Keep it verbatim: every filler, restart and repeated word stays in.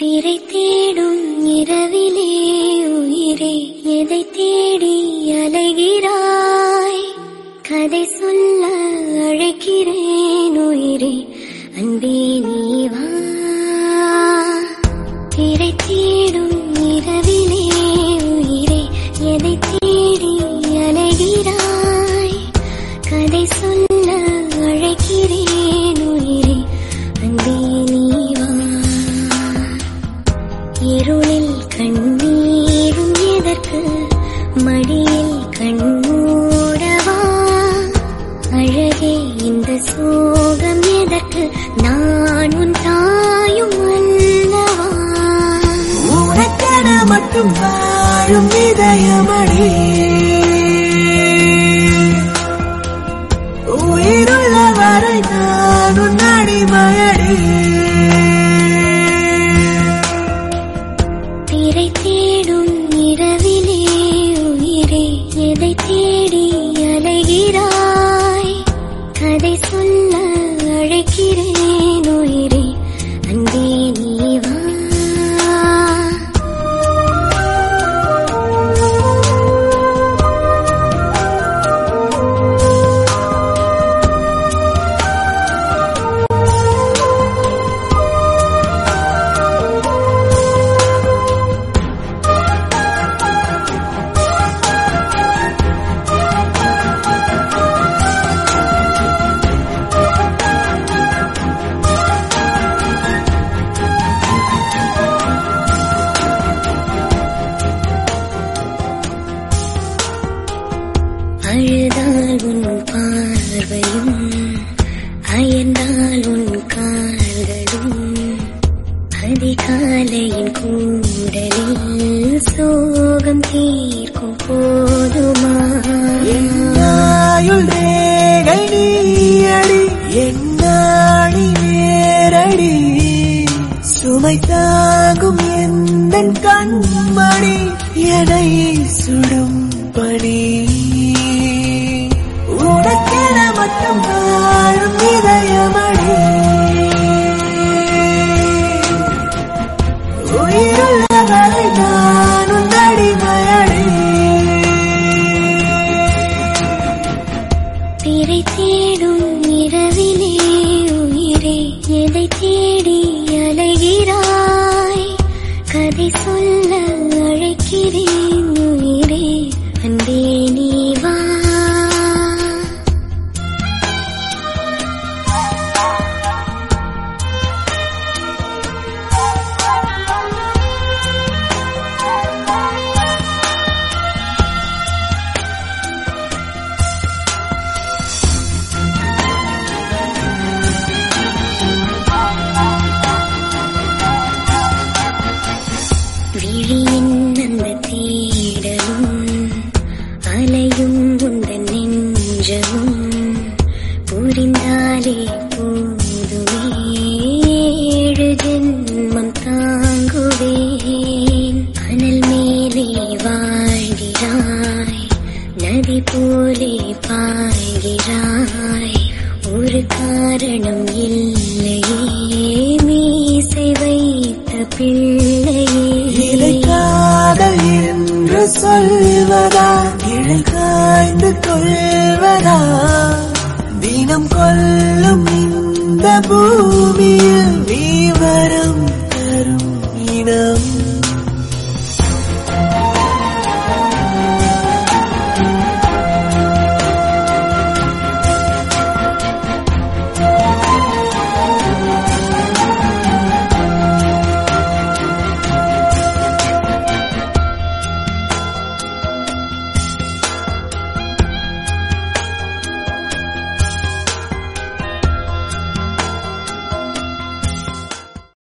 திரை தேடும் இரவிலே உயிரே எதை தேடி அலைகிறாய்? கதை சொல்ல அழைக்கிறேன் உயிரே அன்பே நீ வா. திரை தேடும் இரவிலே உயிரே எதை தேடி அலைகிறாய்? கதை சொல்ல அழைக்கிறேன் உயிரே அன்பே நீ வா. இருளில் கண்ணீரும் எதற்கு? மடியில் கண்மூடவா? அழகே இந்த சோகம் எதற்கு? நான் உன் தாயும் அல்லவா? உனக்கென மட்டும் வாழும் இதயமடி, உயிருள்ள வரை நான் உன் அடிமையடி. திரை தேடும் இரவிலே உயிரே எதை தேடி அலைகிறாய்? கதை சொல்ல அழைக்கிறேன் உயிரே அன்பே நீ வா. அழுதால் உன் பார்வையும் அயர்ந்தால் உன் கால்களும் அதிகாலையின் கூடலில் சோகம் தீர்க்கும் போதுமா? என்னாயுள் ரேகை நீயடி, என்னாடி வேரடி, சுமை தாங்கும் எந்தன் கண்மணி, எனை சுடும் பணி. உனக்கென மட்டும் வாழும் இதயமடி, உயிருள்ள வரை நான் உன் அடிமையடி. திரை தேடும் இரவிலே உயிரே எதை தேடி அலைகிறாய்? கதை சொல்ல அழைக்கிறேன் உயிரே அன்பே நீ வா. விழியின் அந்த தேடலும் அலையும் உந்தன் நெஞ்சமும் புரிந்தாலே போதுமே, ஏழு ஜென்மம் தாங்குவேன். அனல் மேலே வாழ்கிறாய், நதி போலே பாய்கிறாய், ஒரு காரணம் இல்லையே மீசை வைத்த பிள்ளையே. காதல் என்று சொல்வதா, இழை காய்ந்து கொள்வதா, தினம் கொல்லும் இந்த பூமியில் நீ வரம் தரும் இனம்